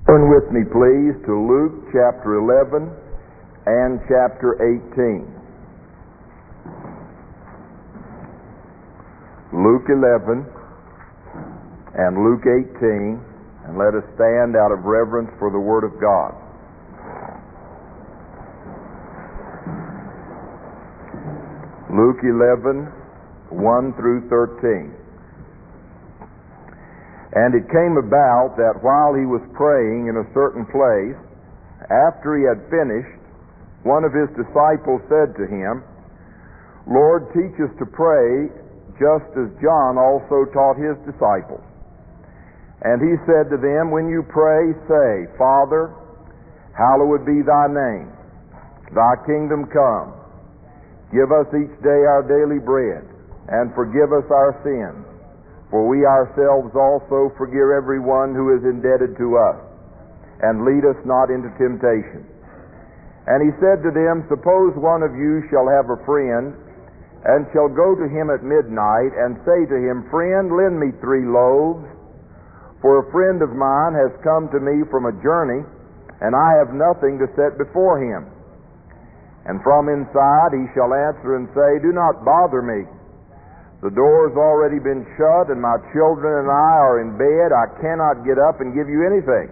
Turn with me, please, to Luke chapter 11 and chapter 18. Luke 11 and Luke 18, and let us stand out of reverence for the Word of God. Luke 11, 1 through 13. And it came about that while he was praying in a certain place, after he had finished, one of his disciples said to him, Lord, teach us to pray, just as John also taught his disciples. And he said to them, when you pray, say, Father, hallowed be thy name. Thy kingdom come. Give us each day our daily bread, and forgive us our sins, for we ourselves also forgive everyone who is indebted to us. And lead us not into temptation. And he said to them, suppose one of you shall have a friend, and shall go to him at midnight, and say to him, Friend, lend me 3 loaves, for a friend of mine has come to me from a journey, and I have nothing to set before him. And from inside he shall answer and say, Do not bother me. The door's already been shut, and my children and I are in bed. I cannot get up and give you anything.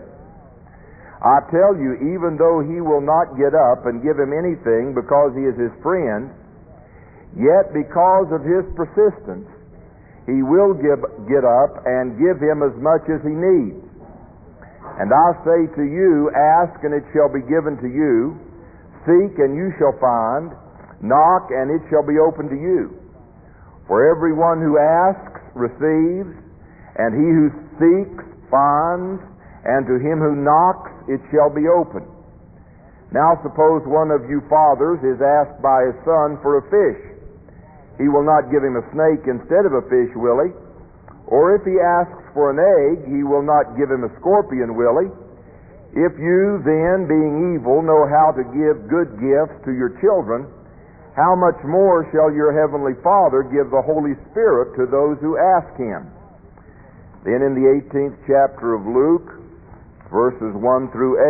I tell you, even though he will not get up and give him anything because he is his friend, yet because of his persistence, he will get up and give him as much as he needs. And I say to you, ask and it shall be given to you. Seek and you shall find. Knock and it shall be opened to you. For everyone who asks receives, and he who seeks finds, and to him who knocks it shall be opened. Now suppose one of you fathers is asked by his son for a fish. He will not give him a snake instead of a fish, will he? Or if he asks for an egg, he will not give him a scorpion, will he? If you then, being evil, know how to give good gifts to your children, how much more shall your heavenly Father give the Holy Spirit to those who ask him? Then in the 18th chapter of Luke, verses 1 through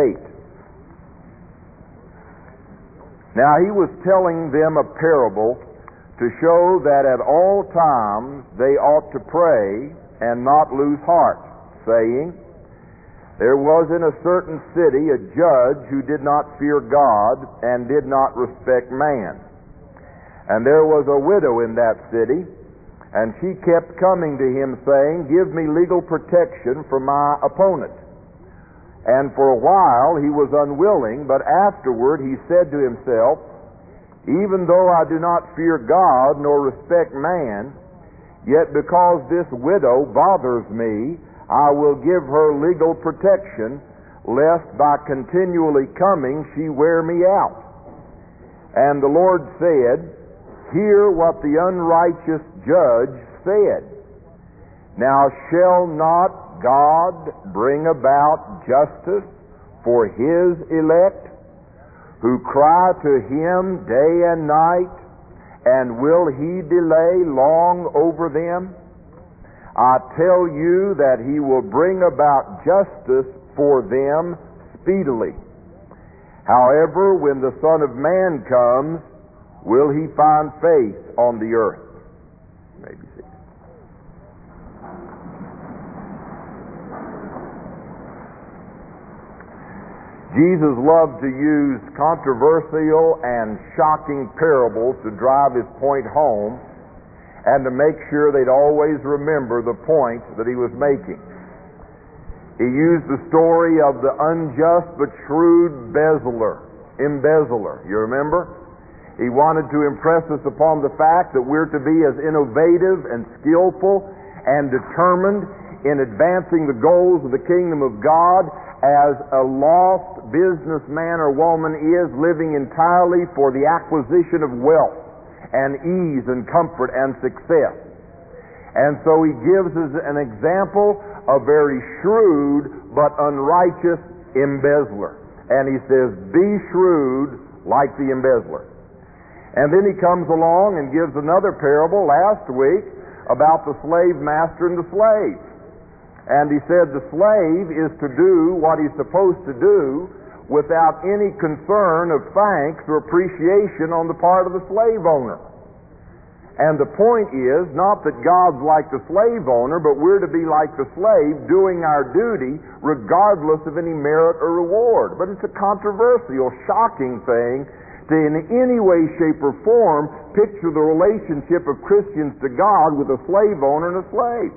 8. Now he was telling them a parable to show that at all times they ought to pray and not lose heart, saying, There was in a certain city a judge who did not fear God and did not respect man. And there was a widow in that city, and she kept coming to him saying, Give me legal protection from my opponent. And for a while he was unwilling, but afterward he said to himself, Even though I do not fear God nor respect man, yet because this widow bothers me, I will give her legal protection, lest by continually coming she wear me out. And the Lord said, Hear what the unrighteous judge said. Now shall not God bring about justice for his elect, who cry to him day and night, and will he delay long over them? I tell you that he will bring about justice for them speedily. However, when the Son of Man comes, will he find faith on the earth? Maybe see. Jesus loved to use controversial and shocking parables to drive his point home and to make sure they'd always remember the point that he was making. He used the story of the unjust but shrewd embezzler. You remember? He wanted to impress us upon the fact that we're to be as innovative and skillful and determined in advancing the goals of the kingdom of God as a lost businessman or woman is, living entirely for the acquisition of wealth and ease and comfort and success. And so he gives us an example of very shrewd but unrighteous embezzler. And he says, be shrewd like the embezzler. And then he comes along and gives another parable last week about the slave master and the slave. And he said the slave is to do what he's supposed to do without any concern of thanks or appreciation on the part of the slave owner. And the point is not that God's like the slave owner, but we're to be like the slave, doing our duty regardless of any merit or reward. But it's a controversial, shocking thing to in any way, shape, or form picture the relationship of Christians to God with a slave owner and a slave.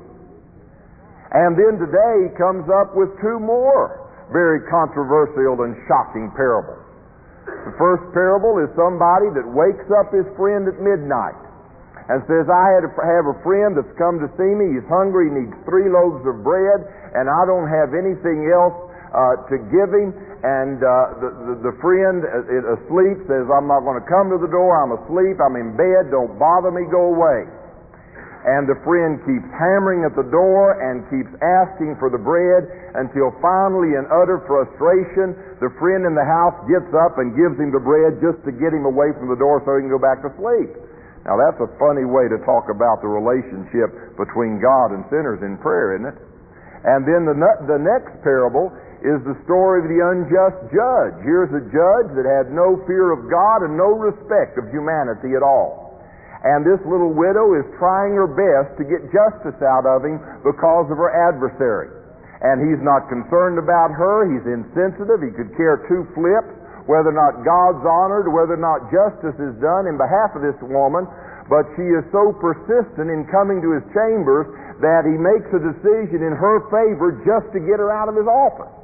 And then today he comes up with two more very controversial and shocking parables. The first parable is somebody that wakes up his friend at midnight and says, I have a friend that's come to see me. He's hungry, he needs 3 loaves of bread, and I don't have anything else to give him. And the friend asleep says, I'm not going to come to the door. I'm asleep. I'm in bed. Don't bother me. Go away. And the friend keeps hammering at the door and keeps asking for the bread until finally, in utter frustration, the friend in the house gets up and gives him the bread just to get him away from the door so he can go back to sleep. Now that's a funny way to talk about the relationship between God and sinners in prayer, isn't it? And then the next parable is the story of the unjust judge. Here's a judge that had no fear of God and no respect of humanity at all. And this little widow is trying her best to get justice out of him because of her adversary. And he's not concerned about her. He's insensitive. He could care 2 flips whether or not God's honored, whether or not justice is done in behalf of this woman. But she is so persistent in coming to his chambers that he makes a decision in her favor just to get her out of his office.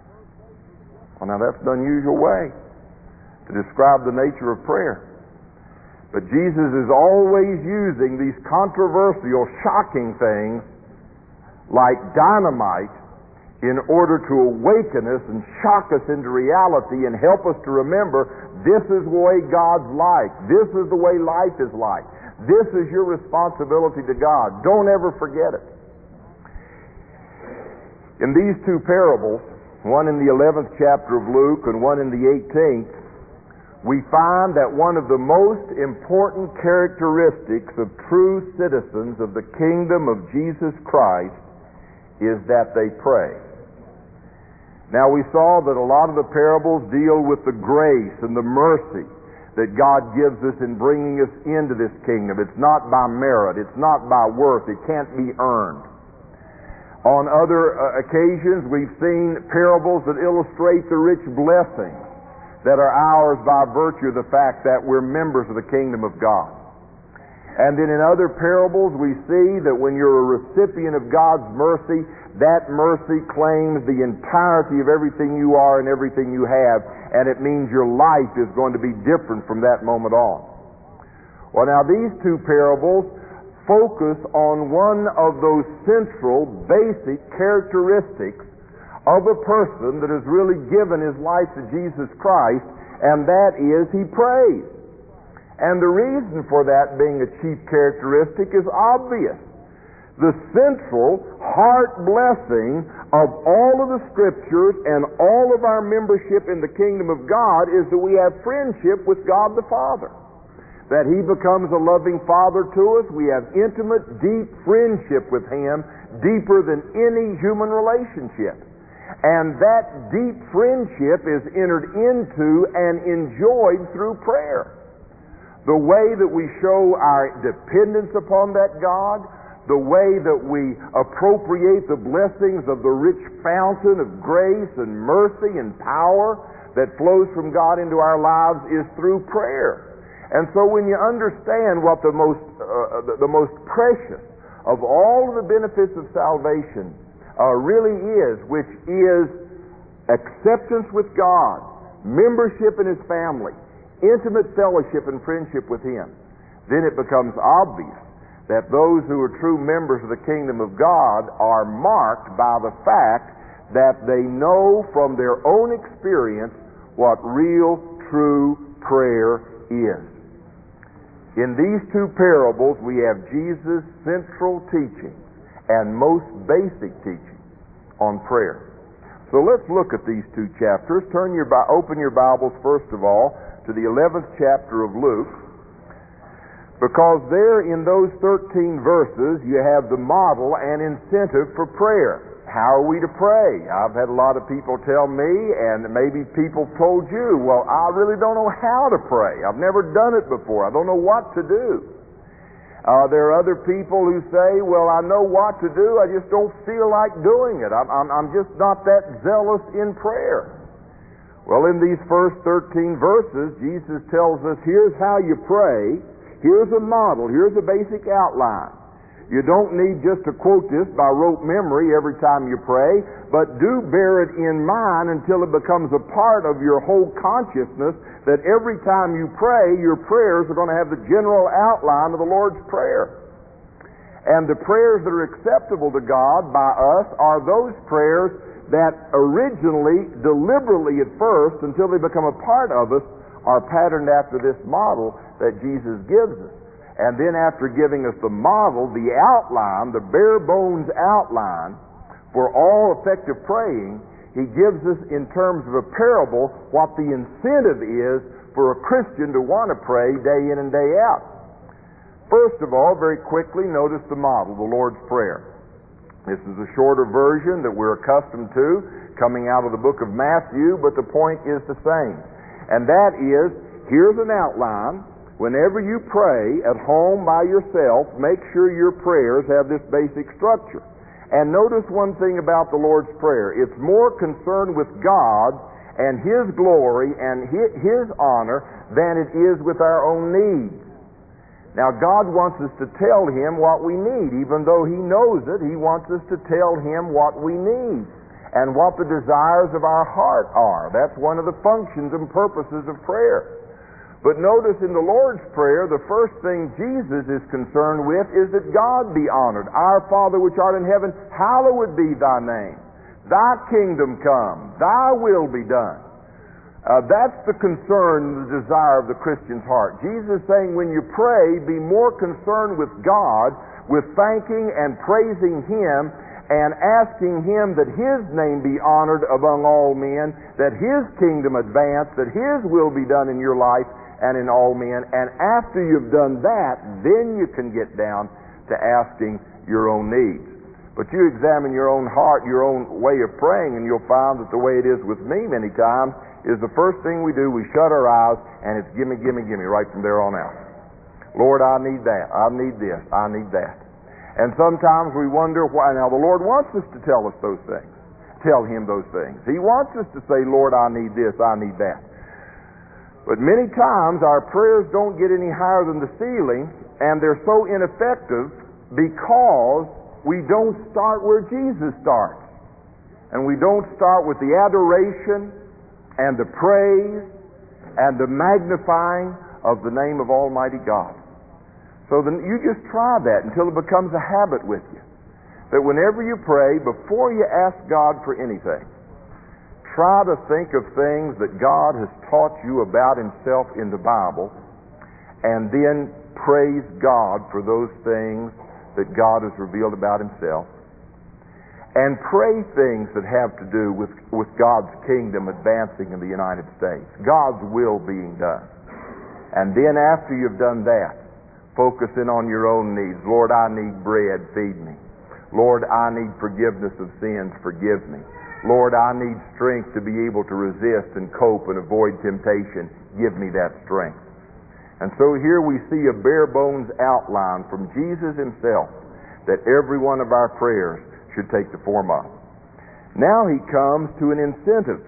Well, now that's an unusual way to describe the nature of prayer. But Jesus is always using these controversial, shocking things like dynamite in order to awaken us and shock us into reality and help us to remember this is the way God's like. This is the way life is like. This is your responsibility to God. Don't ever forget it. In these 2 parables, one in the 11th chapter of Luke and one in the 18th, we find that one of the most important characteristics of true citizens of the kingdom of Jesus Christ is that they pray. Now we saw that a lot of the parables deal with the grace and the mercy that God gives us in bringing us into this kingdom. It's not by merit. It's not by worth. It can't be earned. On other occasions, we've seen parables that illustrate the rich blessings that are ours by virtue of the fact that we're members of the kingdom of God. And then in other parables we see that when you're a recipient of God's mercy, that mercy claims the entirety of everything you are and everything you have, and it means your life is going to be different from that moment on. Well, now these 2 parables focus on one of those central, basic characteristics of a person that has really given his life to Jesus Christ, and that is he prays. And the reason for that being a chief characteristic is obvious. The central heart blessing of all of the Scriptures and all of our membership in the kingdom of God is that we have friendship with God the Father. That He becomes a loving Father to us. We have intimate, deep friendship with Him, deeper than any human relationship. And that deep friendship is entered into and enjoyed through prayer. The way that we show our dependence upon that God, the way that we appropriate the blessings of the rich fountain of grace and mercy and power that flows from God into our lives is through prayer. And so when you understand what the most precious of all of the benefits of salvation really is, which is acceptance with God, membership in His family, intimate fellowship and friendship with Him, then it becomes obvious that those who are true members of the kingdom of God are marked by the fact that they know from their own experience what real, true prayer is. In these 2 parables, we have Jesus' central teaching and most basic teaching on prayer. So let's look at these 2 chapters. Open your Bibles, first of all, to the 11th chapter of Luke, because there in those 13 verses you have the model and incentive for prayer. how are we to pray? I've had a lot of people tell me, and maybe people told you, well, I really don't know how to pray. I've never done it before. I don't know what to do. There are other people who say, well, I know what to do, I just don't feel like doing it. I'm just not that zealous in prayer. Well, in these first 13 verses, Jesus tells us, here's how you pray, here's a model, here's a basic outline. You don't need just to quote this by rote memory every time you pray, but do bear it in mind until it becomes a part of your whole consciousness that every time you pray, your prayers are going to have the general outline of the Lord's Prayer. And the prayers that are acceptable to God by us are those prayers that originally, deliberately at first, until they become a part of us, are patterned after this model that Jesus gives us. And then after giving us the model, the outline, the bare bones outline for all effective praying, he gives us in terms of a parable what the incentive is for a Christian to want to pray day in and day out. First of all, very quickly, notice the model, the Lord's Prayer. This is a shorter version that we're accustomed to coming out of the book of Matthew, but the point is the same. And that is, here's an outline. Whenever you pray at home by yourself, make sure your prayers have this basic structure. And notice one thing about the Lord's Prayer. It's more concerned with God and His glory and His honor than it is with our own needs. Now, God wants us to tell Him what we need. Even though He knows it, He wants us to tell Him what we need and what the desires of our heart are. That's one of the functions and purposes of prayer. But notice in the Lord's Prayer, the first thing Jesus is concerned with is that God be honored. Our Father which art in heaven, hallowed be thy name. Thy kingdom come, thy will be done. That's the concern, the desire of the Christian's heart. Jesus is saying when you pray, be more concerned with God, with thanking and praising Him, and asking Him that His name be honored among all men, that His kingdom advance, that His will be done in your life and in all men. And after you've done that, then you can get down to asking your own needs. But you examine your own heart, your own way of praying, and you'll find that the way it is with me many times is the first thing we do, we shut our eyes, and it's gimme, gimme, gimme right from there on out. Lord, I need that. I need this. I need that. And sometimes we wonder why. Now, the Lord wants us to tell us those things. Tell Him those things. He wants us to say, Lord, I need this. I need that. But many times our prayers don't get any higher than the ceiling, and they're so ineffective because we don't start where Jesus starts. And we don't start with the adoration and the praise and the magnifying of the name of Almighty God. So then you just try that until it becomes a habit with you. That whenever you pray, before you ask God for anything, try to think of things that God has taught you about Himself in the Bible, and then praise God for those things that God has revealed about Himself. And pray things that have to do with God's kingdom advancing in the United States, God's will being done. And then after you've done that, focus in on your own needs. Lord, I need bread, feed me. Lord, I need forgiveness of sins, forgive me. Lord, I need strength to be able to resist and cope and avoid temptation. Give me that strength. And so here we see a bare bones outline from Jesus Himself that every one of our prayers should take the form of. Now He comes to an incentive.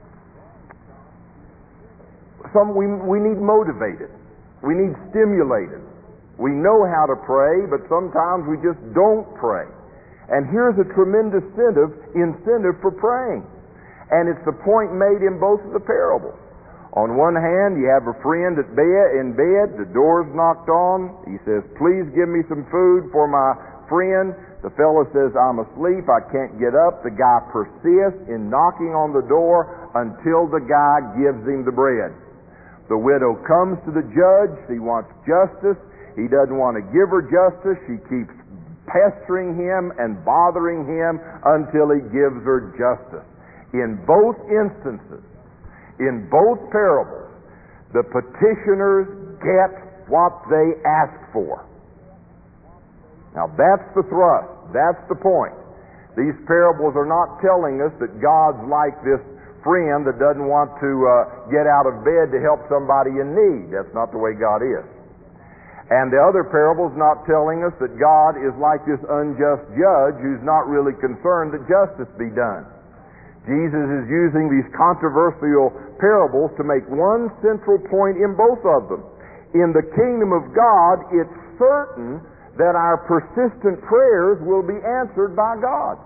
We need motivated. We need stimulated. We know how to pray, but sometimes we just don't pray. And here's a tremendous incentive for praying. And it's the point made in both of the parables. On one hand, you have a friend in bed, the door's knocked on. He says, please give me some food for my friend. The fellow says, I'm asleep, I can't get up. The guy persists in knocking on the door until the guy gives him the bread. The widow comes to the judge. She wants justice. He doesn't want to give her justice. She keeps pestering him and bothering him until he gives her justice. In both instances, in both parables, the petitioners get what they ask for. Now that's the thrust. That's the point. These parables are not telling us that God's like this friend that doesn't want to get out of bed to help somebody in need. That's not the way God is. And the other parable's not telling us that God is like this unjust judge who's not really concerned that justice be done. Jesus is using these controversial parables to make one central point in both of them. In the kingdom of God, it's certain that our persistent prayers will be answered by God.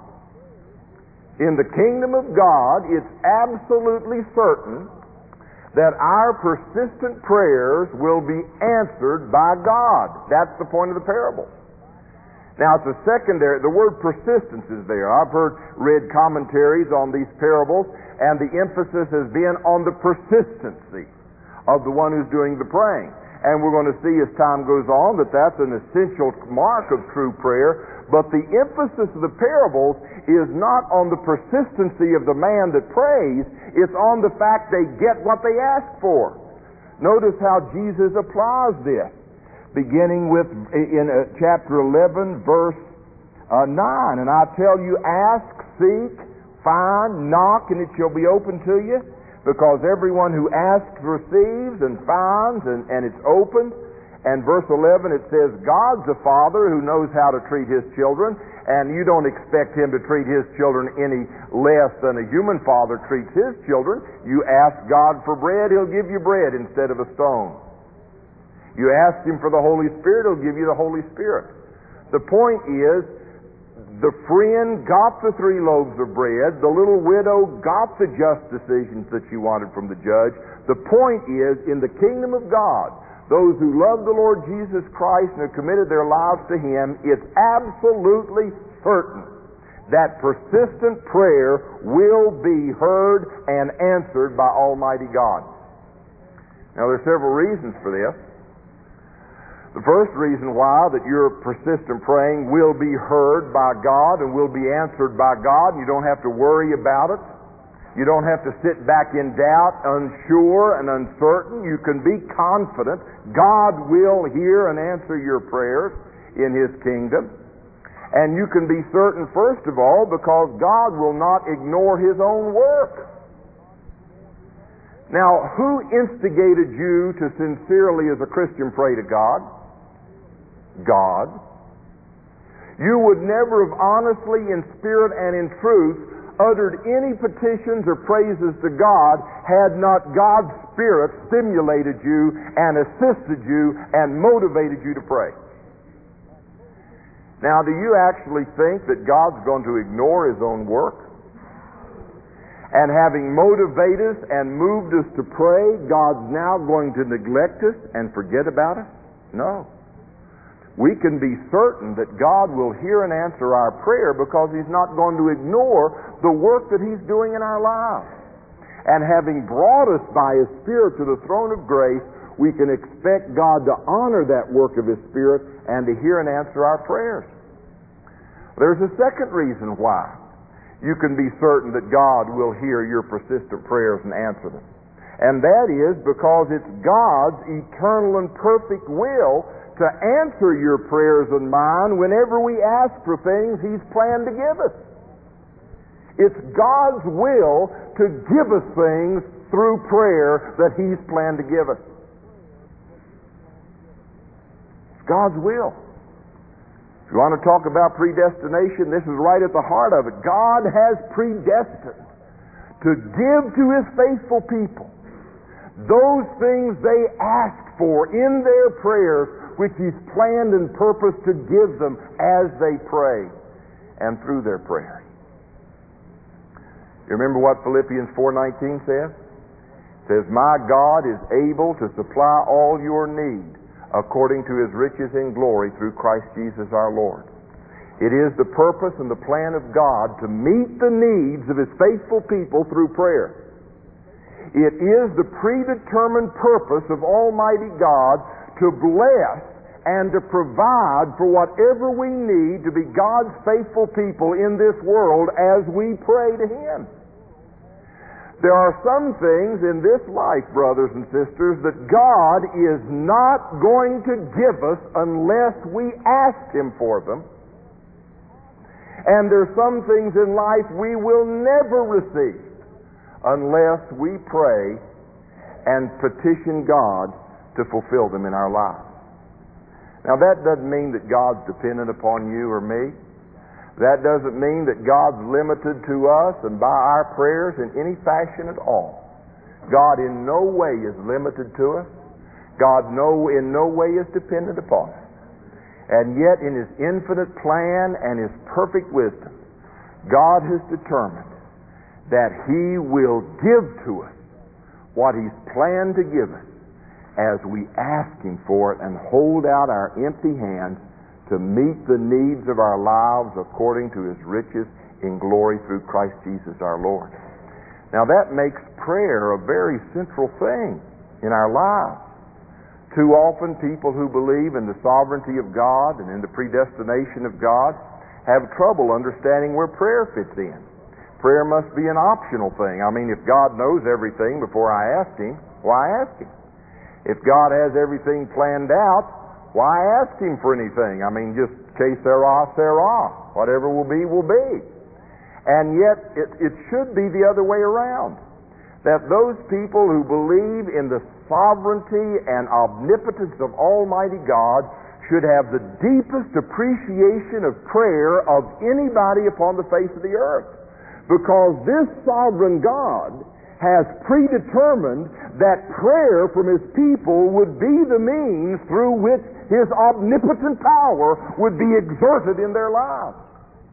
In the kingdom of God, it's absolutely certain that our persistent prayers will be answered by God. That's the point of the parable. Now, it's a secondary, the word persistence is there. I've read commentaries on these parables, and the emphasis has been on the persistency of the one who's doing the praying. And we're going to see as time goes on that that's an essential mark of true prayer. But the emphasis of the parables is not on the persistency of the man that prays, it's on the fact they get what they ask for. Notice how Jesus applies this, beginning with in chapter 11, verse 9. And I tell you, ask, seek, find, knock, and it shall be open to you. Because everyone who asks receives, and finds, and it's opened. And verse 11, it says, God's a father who knows how to treat his children, and you don't expect him to treat his children any less than a human father treats his children. You ask God for bread, he'll give you bread instead of a stone. You ask him for the Holy Spirit, he'll give you the Holy Spirit. The point is, the friend got the 3 loaves of bread. The little widow got the just decisions that she wanted from the judge. The point is, in the kingdom of God, those who love the Lord Jesus Christ and have committed their lives to him, it's absolutely certain that persistent prayer will be heard and answered by Almighty God. Now, there are several reasons for this. The first reason why that your persistent praying will be heard by God and will be answered by God, you don't have to worry about it. You don't have to sit back in doubt, unsure and uncertain. You can be confident God will hear and answer your prayers in his kingdom. And you can be certain, first of all, because God will not ignore his own work. Now, who instigated you to sincerely, as a Christian, pray to God? God. You would never have honestly, in spirit and in truth, uttered any petitions or praises to God had not God's Spirit stimulated you and assisted you and motivated you to pray. Now, do you actually think that God's going to ignore his own work? And having motivated us and moved us to pray, God's now going to neglect us and forget about us? No. We can be certain that God will hear and answer our prayer because he's not going to ignore the work that he's doing in our lives. And having brought us by his Spirit to the throne of grace, we can expect God to honor that work of his Spirit and to hear and answer our prayers. There's a second reason why you can be certain that God will hear your persistent prayers and answer them. And that is because it's God's eternal and perfect will to answer your prayers and mine whenever we ask for things he's planned to give us. It's God's will to give us things through prayer that he's planned to give us. It's God's will. If you want to talk about predestination, this is right at the heart of it. God has predestined to give to his faithful people those things they ask for in their prayers, which he's planned and purposed to give them as they pray and through their prayers. You remember what Philippians 4:19 says? It says, "My God is able to supply all your need according to his riches in glory through Christ Jesus our Lord." It is the purpose and the plan of God to meet the needs of his faithful people through prayer. It is the predetermined purpose of Almighty God to bless and to provide for whatever we need to be God's faithful people in this world as we pray to him. There are some things in this life, brothers and sisters, that God is not going to give us unless we ask him for them. And there's some things in life we will never receive unless we pray and petition God to fulfill them in our lives. Now that doesn't mean that God's dependent upon you or me. That doesn't mean that God's limited to us and by our prayers in any fashion at all. God in no way is limited to us. God in no way is dependent upon us. And yet in His infinite plan and His perfect wisdom, God has determined that He will give to us what He's planned to give us as we ask Him for it and hold out our empty hands to meet the needs of our lives according to His riches in glory through Christ Jesus our Lord. Now that makes prayer a very central thing in our lives. Too often people who believe in the sovereignty of God and in the predestination of God have trouble understanding where prayer fits in. Prayer must be an optional thing. I mean, if God knows everything before I ask Him, why ask Him? If God has everything planned out, why ask Him for anything? I mean, just que sera, sera. Whatever will be, will be. And yet, it should be the other way around. That those people who believe in the sovereignty and omnipotence of Almighty God should have the deepest appreciation of prayer of anybody upon the face of the earth. Because this sovereign God has predetermined that prayer from His people would be the means through which His omnipotent power would be exerted in their lives.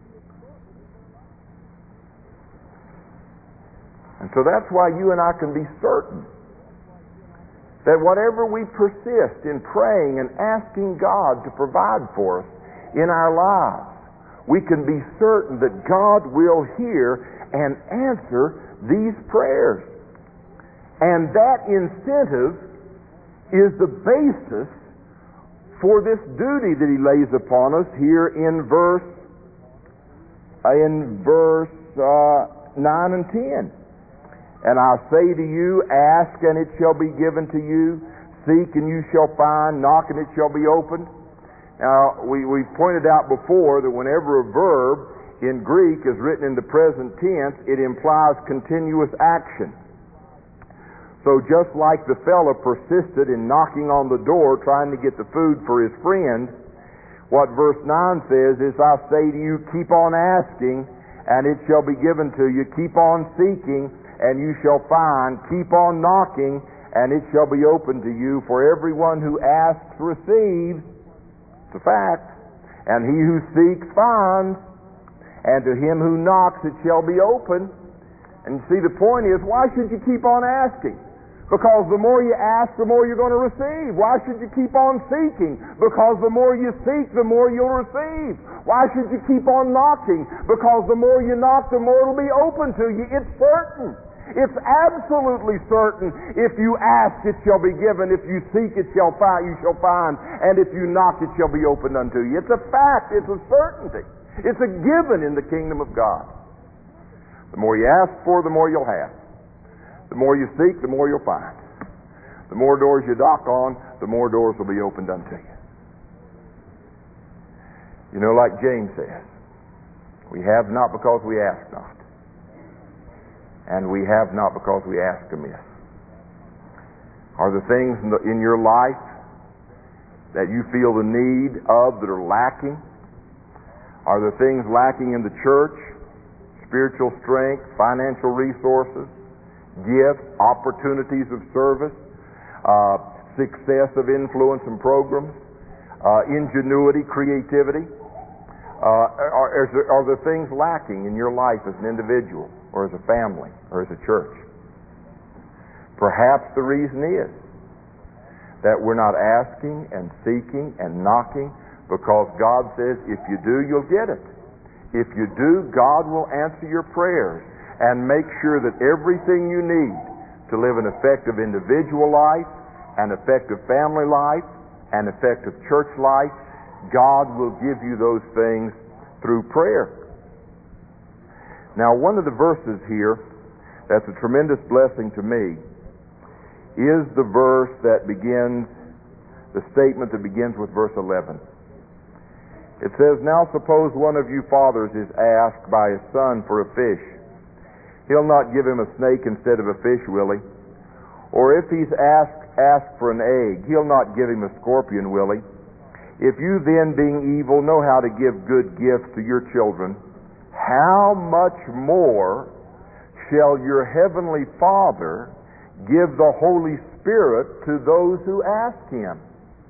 And so that's why you and I can be certain that whatever we persist in praying and asking God to provide for us in our lives, we can be certain that God will hear and answer these prayers. And that incentive is the basis for this duty that He lays upon us here in verse 9 and 10. And I say to you, ask and it shall be given to you, seek and you shall find, knock and it shall be opened. Now, we've pointed out before that whenever a verb in Greek is written in the present tense, it implies continuous action. So just like the fellow persisted in knocking on the door trying to get the food for his friend, what verse 9 says is, I say to you, keep on asking and it shall be given to you. Keep on seeking and you shall find. Keep on knocking, and it shall be opened to you. For everyone who asks receives. It's a fact. And he who seeks finds. And to him who knocks it shall be opened. And you see, the point is, why should you keep on asking? Because the more you ask, the more you're going to receive. Why should you keep on seeking? Because the more you seek, the more you'll receive. Why should you keep on knocking? Because the more you knock, the more it'll be open to you. It's certain. It's absolutely certain. If you ask, it shall be given. If you seek, it shall find. You shall find. And if you knock, it shall be opened unto you. It's a fact. It's a certainty. It's a given in the kingdom of God. The more you ask for, the more you'll have. The more you seek, the more you'll find. The more doors you knock on, the more doors will be opened unto you. You know, like James says, we have not because we ask not. And we have not because we ask amiss. Are there things in your life that you feel the need of that are lacking? Are there things lacking in the church? Spiritual strength, financial resources, gifts, opportunities of service, success of influence and programs, ingenuity, creativity? Are there things lacking in your life as an individual or as a family or as a church? Perhaps the reason is that we're not asking and seeking and knocking because God says if you do, you'll get it. If you do, God will answer your prayers and make sure that everything you need to live an effective individual life, an effective family life, an effective church life, God will give you those things through prayer. Now, one of the verses here that's a tremendous blessing to me is the verse that begins, the statement that begins with verse 11. It says, "Now suppose one of you fathers is asked by his son for a fish. He'll not give him a snake instead of a fish, will he? Or if he's asked for an egg, he'll not give him a scorpion, will he? If you then, being evil, know how to give good gifts to your children, how much more shall your heavenly Father give the Holy Spirit to those who ask Him?"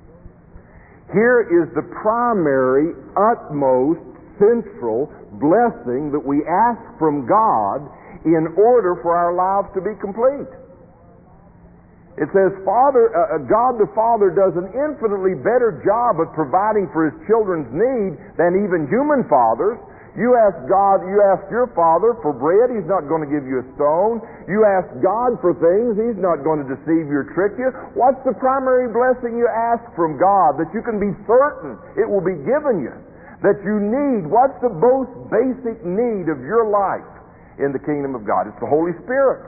Here is the primary, utmost, central blessing that we ask from God in order for our lives to be complete. It says, God the Father does an infinitely better job of providing for His children's need than even human fathers. You ask your father for bread, He's not going to give you a stone. You ask God for things, He's not going to deceive you or trick you. What's the primary blessing you ask from God that you can be certain it will be given you? That you need? What's the most basic need of your life in the kingdom of God? It's the Holy Spirit.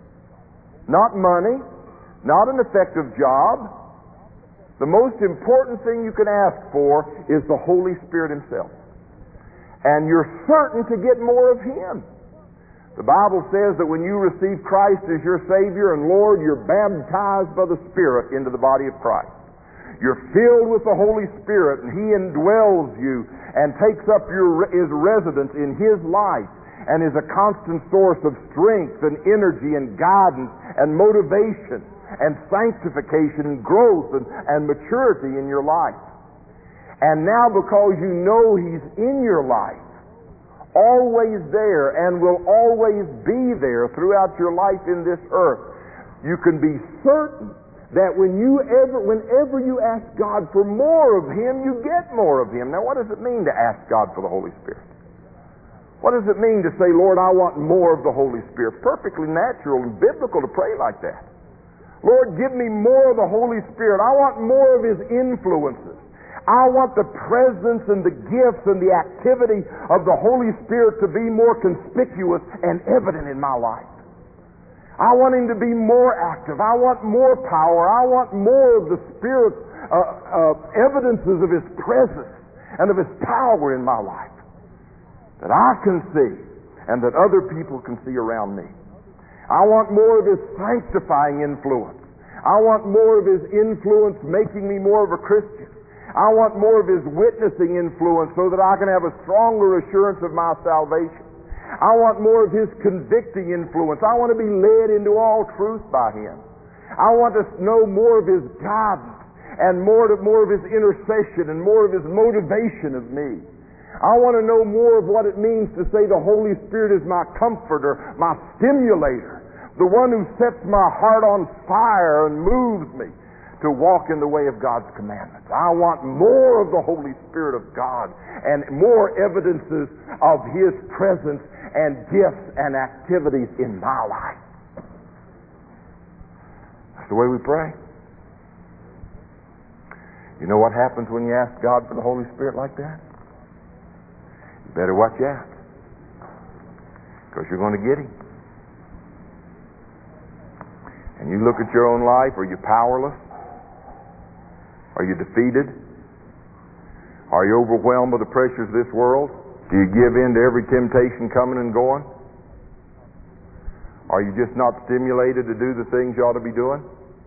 Not money, not an effective job. The most important thing you can ask for is the Holy Spirit Himself. And you're certain to get more of Him. The Bible says that when you receive Christ as your Savior and Lord, you're baptized by the Spirit into the body of Christ. You're filled with the Holy Spirit, and He indwells you and takes up His residence in His life and is a constant source of strength and energy and guidance and motivation and sanctification and growth and maturity in your life. And now, because you know He's in your life, always there and will always be there throughout your life in this earth, you can be certain that whenever you ask God for more of Him, you get more of Him. Now, what does it mean to ask God for the Holy Spirit? What does it mean to say, "Lord, I want more of the Holy Spirit"? Perfectly natural and biblical to pray like that. Lord, give me more of the Holy Spirit. I want more of His influences. I want the presence and the gifts and the activity of the Holy Spirit to be more conspicuous and evident in my life. I want Him to be more active. I want more power. I want more of the Spirit's evidences of His presence and of His power in my life that I can see and that other people can see around me. I want more of His sanctifying influence. I want more of His influence making me more of a Christian. I want more of His witnessing influence so that I can have a stronger assurance of my salvation. I want more of His convicting influence. I want to be led into all truth by Him. I want to know more of His guidance and more of His intercession and more of His motivation of me. I want to know more of what it means to say the Holy Spirit is my comforter, my stimulator, the one who sets my heart on fire and moves me to walk in the way of God's commandments. I want more of the Holy Spirit of God and more evidences of His presence and gifts and activities in my life. That's the way we pray. You know what happens when you ask God for the Holy Spirit like that? You better watch out, because you're going to get Him. And you look at your own life, are you powerless? Are you defeated? Are you overwhelmed by the pressures of this world? Do you give in to every temptation coming and going? Are you just not stimulated to do the things you ought to be doing?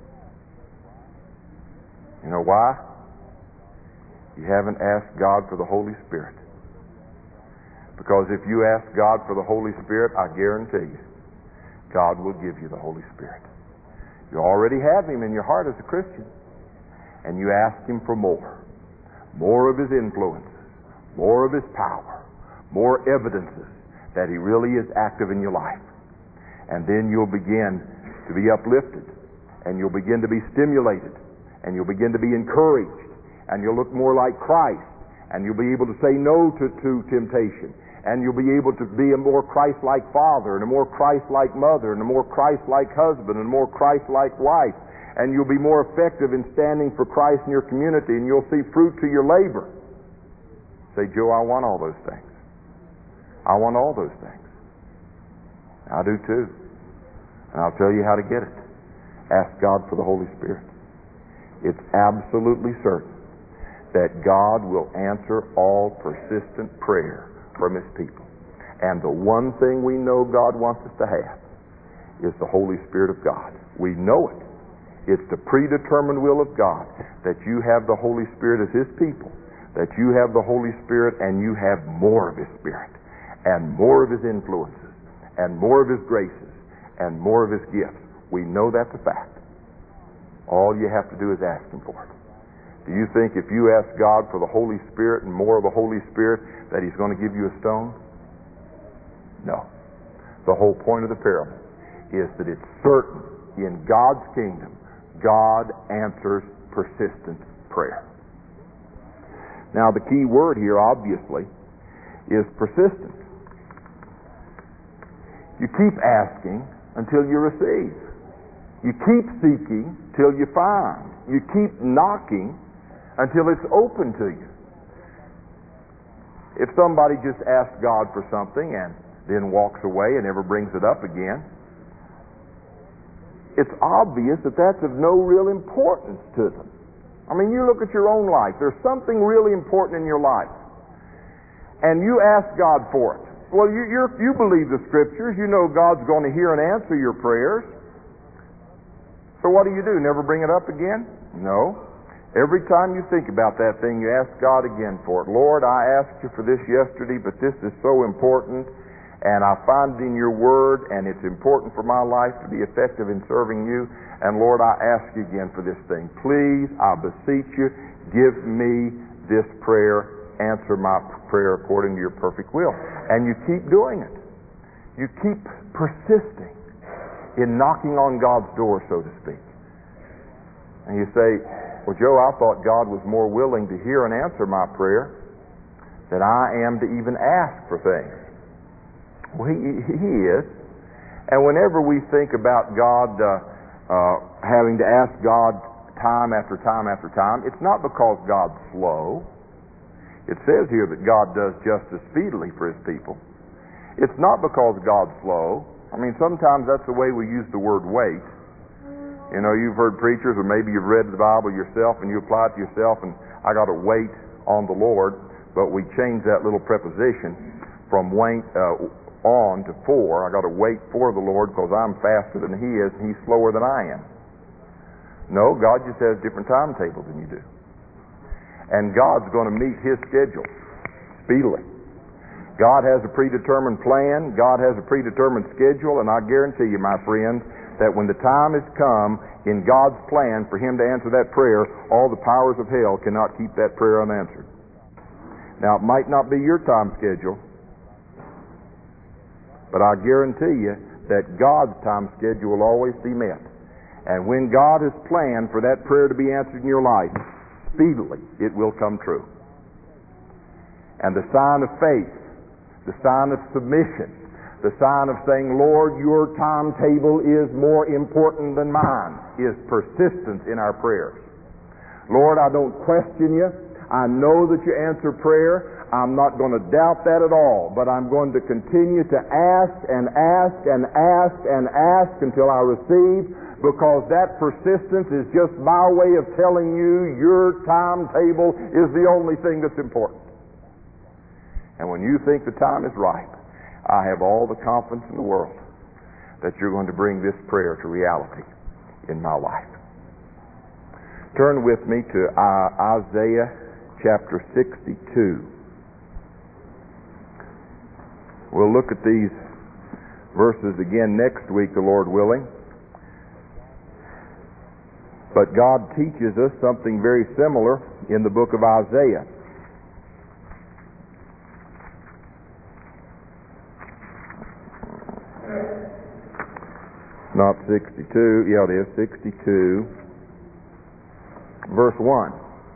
You know why? You haven't asked God for the Holy Spirit. Because if you ask God for the Holy Spirit, I guarantee you, God will give you the Holy Spirit. You already have Him in your heart as a Christian. And you ask Him for more of His influences, more of His power, more evidences that He really is active in your life. And then you'll begin to be uplifted, and you'll begin to be stimulated, and you'll begin to be encouraged, and you'll look more like Christ, and you'll be able to say no to temptation, and you'll be able to be a more Christ-like father, and a more Christ-like mother, and a more Christ-like husband, and a more Christ-like wife. And you'll be more effective in standing for Christ in your community, and you'll see fruit to your labor. Say, "Joe, I want all those things. I want all those things." I do too. And I'll tell you how to get it. Ask God for the Holy Spirit. It's absolutely certain that God will answer all persistent prayer from His people. And the one thing we know God wants us to have is the Holy Spirit of God. We know it. It's the predetermined will of God that you have the Holy Spirit as His people, that you have the Holy Spirit and you have more of His Spirit and more of His influences and more of His graces and more of His gifts. We know that's a fact. All you have to do is ask Him for it. Do you think if you ask God for the Holy Spirit and more of the Holy Spirit that He's going to give you a stone? No. The whole point of the parable is that it's certain in God's kingdom God answers persistent prayer. Now the key word here obviously is persistent. You keep asking until you receive. You keep seeking till you find. You keep knocking until it's open to you. If somebody just asks God for something and then walks away and never brings it up again, it's obvious that that's of no real importance to them. I mean, you look at your own life. There's something really important in your life. And you ask God for it. Well, you believe the Scriptures. You know God's going to hear and answer your prayers. So what do? Never bring it up again? No. Every time you think about that thing, you ask God again for it. Lord, I asked you for this yesterday, but this is so important, and I find it in your Word, and it's important for my life to be effective in serving you. And Lord, I ask you again for this thing. Please, I beseech you, give me this prayer. Answer my prayer according to your perfect will. And you keep doing it. You keep persisting in knocking on God's door, so to speak. And you say, well, Joe, I thought God was more willing to hear and answer my prayer than I am to even ask for things. Well, He is. And whenever we think about God having to ask God time after time after time, it's not because God's slow. It says here that God does justice speedily for His people. It's not because God's slow. I mean, sometimes that's the way we use the word wait. You know, you've heard preachers, or maybe you've read the Bible yourself and you apply it to yourself, and I got to wait on the Lord, but we change that little preposition from wait on to for. I got to wait for the Lord because I'm faster than He is and He's slower than I am. No, God just has a different timetable than you do. And God's going to meet His schedule speedily. God has a predetermined plan. God has a predetermined schedule, and I guarantee you, my friends, that when the time has come in God's plan for Him to answer that prayer, all the powers of hell cannot keep that prayer unanswered. Now, it might not be your time schedule, but I guarantee you that God's time schedule will always be met. And when God has planned for that prayer to be answered in your life, speedily it will come true. And the sign of faith, the sign of submission, the sign of saying, Lord, your timetable is more important than mine, is persistence in our prayers. Lord, I don't question you. I know that you answer prayer. I'm not going to doubt that at all, but I'm going to continue to ask and ask and ask and ask until I receive, because that persistence is just my way of telling you your timetable is the only thing that's important. And when you think the time is ripe, I have all the confidence in the world that you're going to bring this prayer to reality in my life. Turn with me to Isaiah chapter 62. We'll look at these verses again next week, the Lord willing. But God teaches us something very similar in the book of Isaiah. Not 62, yeah, it is 62, verse 1.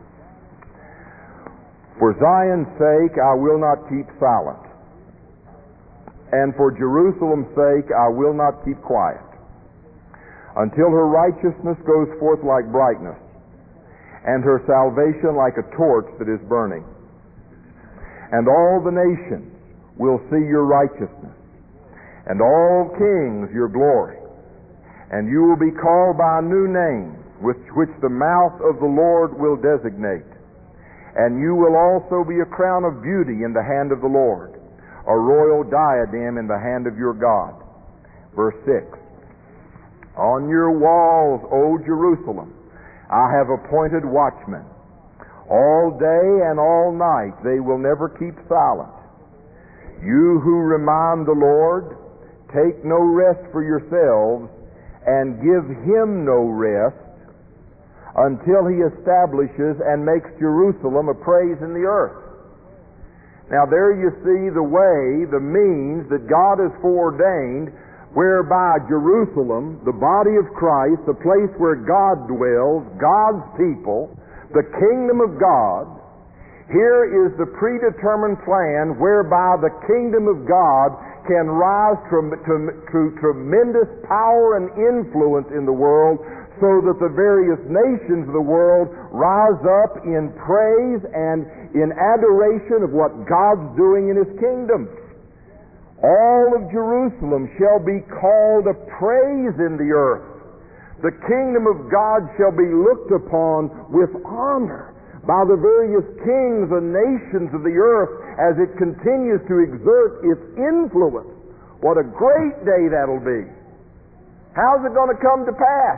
For Zion's sake I will not keep silent, and for Jerusalem's sake I will not keep quiet, until her righteousness goes forth like brightness, and her salvation like a torch that is burning. And all the nations will see your righteousness, and all kings your glory. And you will be called by a new name, which the mouth of the Lord will designate. and you will also be a crown of beauty in the hand of the Lord, a royal diadem in the hand of your God. Verse 6. On your walls, O Jerusalem, I have appointed watchmen. All day and all night they will never keep silent. You who remind the Lord, take no rest for yourselves, and give Him no rest until He establishes and makes Jerusalem a praise in the earth. Now there you see the way, the means that God has foreordained, whereby Jerusalem, the body of Christ, the place where God dwells, God's people, the kingdom of God, here is the predetermined plan whereby the kingdom of God can rise to tremendous power and influence in the world, so that the various nations of the world rise up in praise and in adoration of what God's doing in His kingdom. All of Jerusalem shall be called a praise in the earth. The kingdom of God shall be looked upon with honor by the various kings and nations of the earth as it continues to exert its influence. What a great day that'll be. How's it going to come to pass?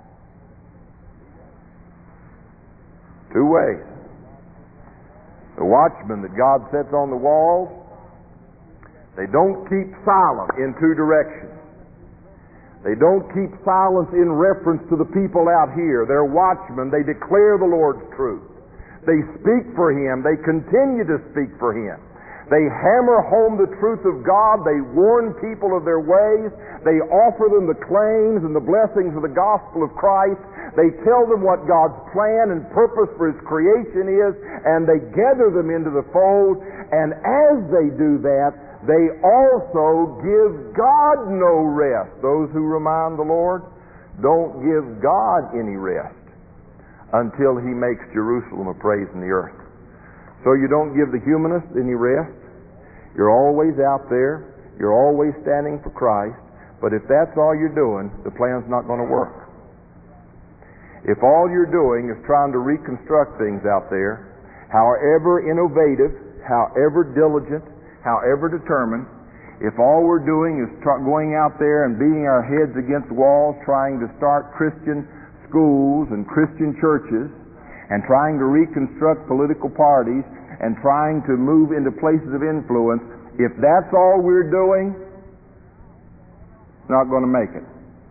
Two ways. The watchmen that God sets on the walls, they don't keep silent in two directions. They don't keep silence in reference to the people out here. They're watchmen. They declare the Lord's truth. They speak for Him. They continue to speak for Him. They hammer home the truth of God. They warn people of their ways. They offer them the claims and the blessings of the gospel of Christ. They tell them what God's plan and purpose for His creation is, and they gather them into the fold. And as they do that, they also give God no rest. Those who remind the Lord don't give God any rest until He makes Jerusalem a praise in the earth. So you don't give the humanist any rest. You're always out there. You're always standing for Christ. But if that's all you're doing, the plan's not going to work. If all you're doing is trying to reconstruct things out there, however innovative, however diligent, however determined, if all we're doing is going out there and beating our heads against walls, trying to start Christian schools and Christian churches, and trying to reconstruct political parties, and trying to move into places of influence, if that's all we're doing, it's not going to make it.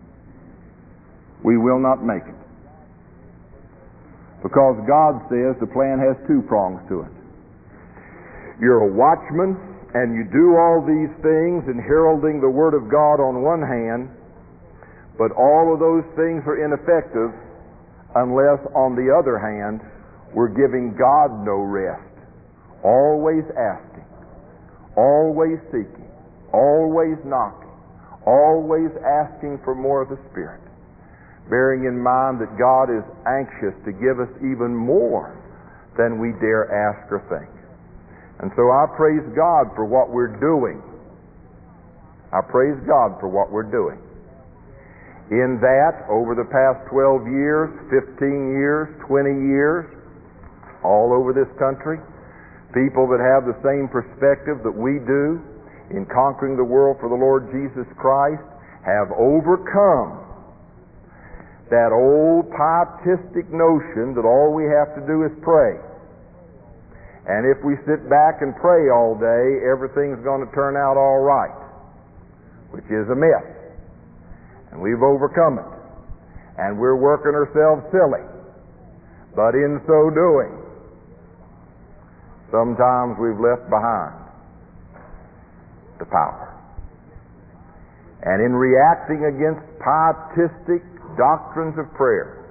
We will not make it. Because God says the plan has two prongs to it. You're a watchman, and you do all these things in heralding the Word of God on one hand, but all of those things are ineffective unless, on the other hand, we're giving God no rest. Always asking, always seeking, always knocking, always asking for more of the Spirit, bearing in mind that God is anxious to give us even more than we dare ask or think. And so I praise God for what we're doing. I praise God for what we're doing. In that, over the past 12 years, 15 years, 20 years, all over this country, people that have the same perspective that we do in conquering the world for the Lord Jesus Christ have overcome that old pietistic notion that all we have to do is pray. And if we sit back and pray all day, everything's going to turn out all right, which is a myth. And we've overcome it. And we're working ourselves silly. But in so doing, sometimes we've left behind the power. And in reacting against pietistic doctrines of prayer,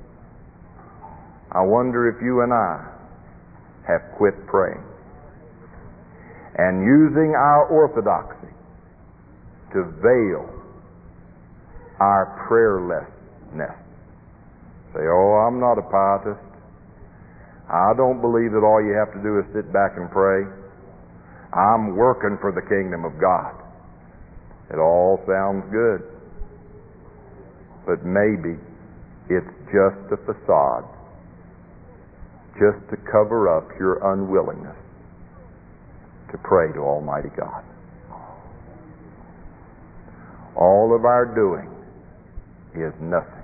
I wonder if you and I have quit praying and using our orthodoxy to veil our prayerlessness. Say, oh, I'm not a pietist. I don't believe that all you have to do is sit back and pray. I'm working for the kingdom of God. It all sounds good. But maybe it's just a facade. just to cover up your unwillingness to pray to Almighty God. All of our doing is nothing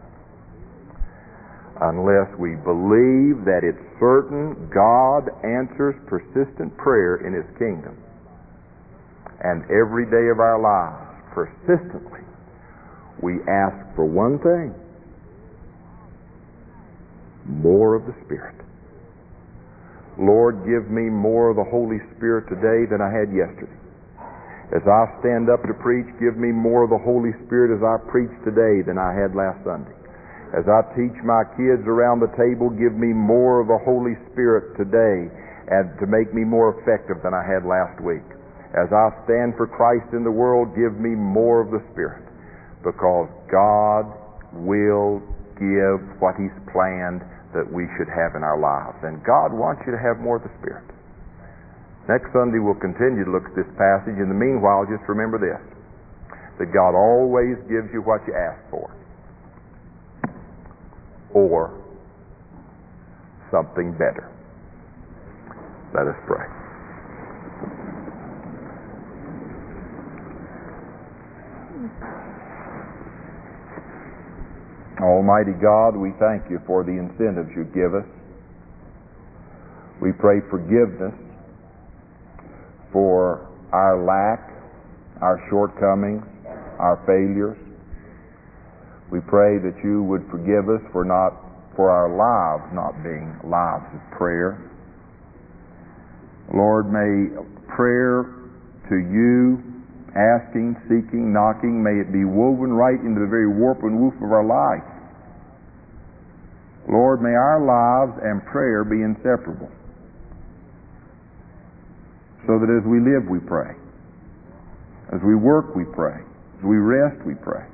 unless we believe that it's certain God answers persistent prayer in His kingdom. And every day of our lives, persistently, we ask for one thing: more of the Spirit. Lord, give me more of the Holy Spirit today than I had yesterday. As I stand up to preach, give me more of the Holy Spirit as I preach today than I had last Sunday. As I teach my kids around the table, give me more of the Holy Spirit today and to make me more effective than I had last week. As I stand for Christ in the world, give me more of the Spirit, because God will give what He's planned that we should have in our lives. And God wants you to have more of the Spirit. Next Sunday we'll continue to look at this passage. In the meanwhile, just remember this: that God always gives you what you ask for, or something better. Let us pray. Almighty God, we thank You for the incentives You give us. We pray forgiveness for our lack, our shortcomings, our failures. We pray that You would forgive us for our lives not being lives of prayer. Lord, may prayer to You, asking, seeking, knocking, may it be woven right into the very warp and woof of our life. Lord, may our lives and prayer be inseparable, so that as we live, we pray. As we work, we pray. As we rest, we pray.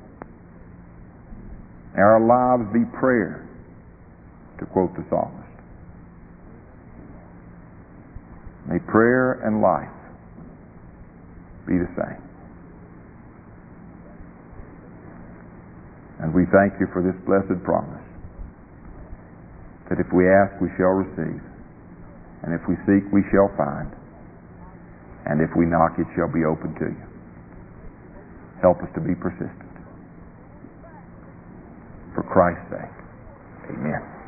May our lives be prayer, to quote the psalmist. May prayer and life be the same. And we thank You for this blessed promise, that if we ask, we shall receive, and if we seek, we shall find, and if we knock, it shall be opened to You. Help us to be persistent. For Christ's sake, amen.